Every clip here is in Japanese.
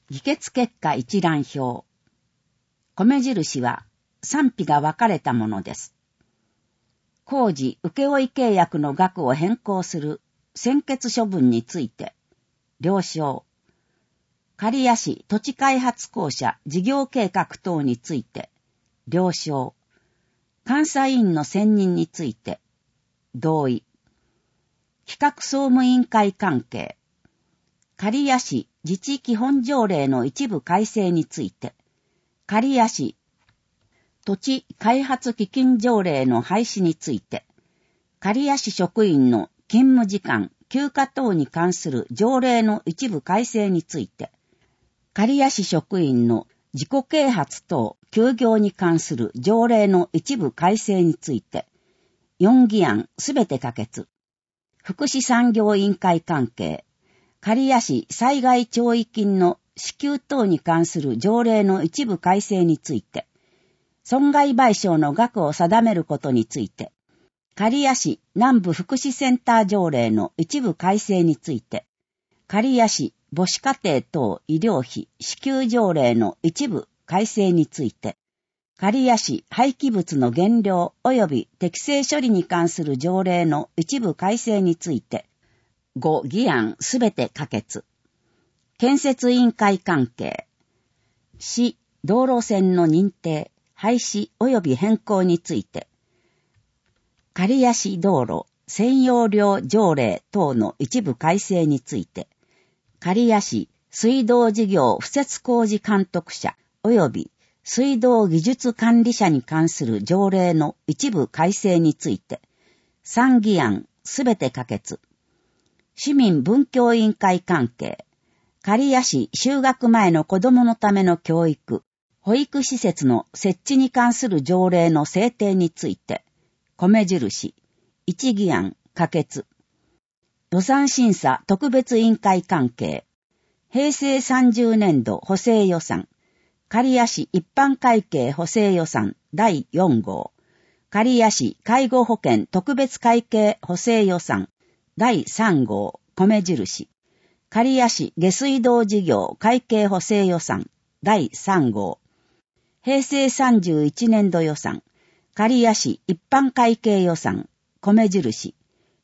議決結果一覧表。米印は賛否が分かれたものです。工事請負契約の額を変更する専決処分について、了承。刈谷市土地開発公社事業計画等について、了承。監査委員の選任について、同意。企画総務委員会関係。刈谷市自治基本条例の一部改正について、刈谷市土地開発基金条例の廃止について、刈谷市職員の勤務時間、休暇等に関する条例の一部改正について、刈谷市職員の自己啓発等休業に関する条例の一部改正について、4議案すべて可決。福祉産業委員会関係、刈谷市災害弔慰金の支給等に関する条例の一部改正について、損害賠償の額を定めることについて、刈谷市南部福祉センター条例の一部改正について、刈谷市母子家庭等医療費支給条例の一部改正について、刈谷市廃棄物の減量及び適正処理に関する条例の一部改正について、5議案すべて可決。建設委員会関係。市道路線の認定、廃止及び変更について、刈谷市道路専用料条例等の一部改正について、刈谷市水道事業敷設工事監督者及び水道技術管理者に関する条例の一部改正について、3議案すべて可決。市民文教委員会関係、刈谷市就学前の子供のための教育、保育施設の設置に関する条例の制定について、米印、1議案可決。予算審査特別委員会関係、平成30年度補正予算、刈谷市一般会計補正予算第4号、刈谷市介護保険特別会計補正予算第3号、米印。刈谷市下水道事業会計補正予算第3号。平成31年度予算。刈谷市一般会計予算、米印。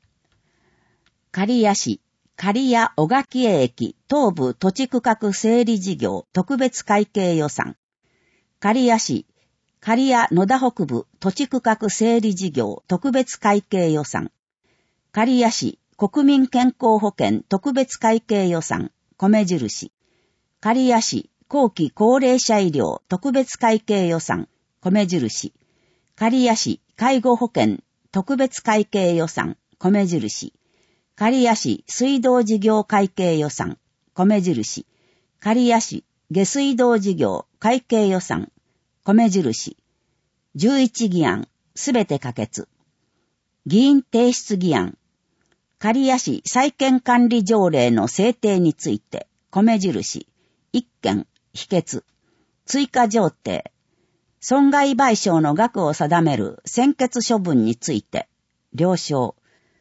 刈谷市刈谷小垣駅東部土地区画整理事業特別会計予算。刈谷市刈谷野田北部土地区画整理事業特別会計予算。刈谷市国民健康保険特別会計予算、米印。刈谷市後期高齢者医療特別会計予算、米印。刈谷市介護保険特別会計予算、米印。刈谷市水道事業会計予算、米印。刈谷市下水道事業会計予算、米印。11議案、すべて可決。議員提出議案。刈谷市再建管理条例の制定について、米印。1件、否決。追加条定。損害賠償の額を定める専決処分について、了承。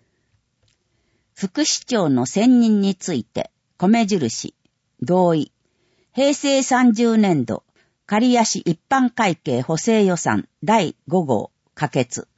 副市長の選任について、米印。同意。平成30年度、刈谷市一般会計補正予算第5号、可決。